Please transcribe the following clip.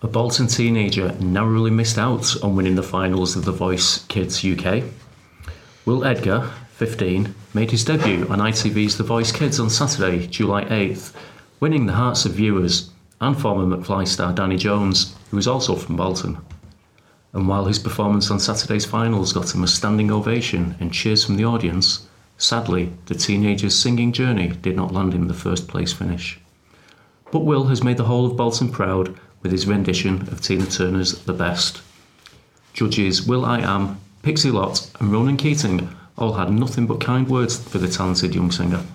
A Bolton teenager narrowly missed out on winning the finals of The Voice Kids UK. Will Edgar, 15, made his debut on ITV's The Voice Kids on Saturday, July 8th, winning the hearts of viewers and former McFly star Danny Jones, who is also from Bolton. And while his performance on Saturday's finals got him a standing ovation and cheers from the audience, sadly, the teenager's singing journey did not land him the first place finish. But Will has made the whole of Bolton proud with his rendition of Tina Turner's The Best. Judges will.i.am, Pixie Lott and Ronan Keating all had nothing but kind words for the talented young singer.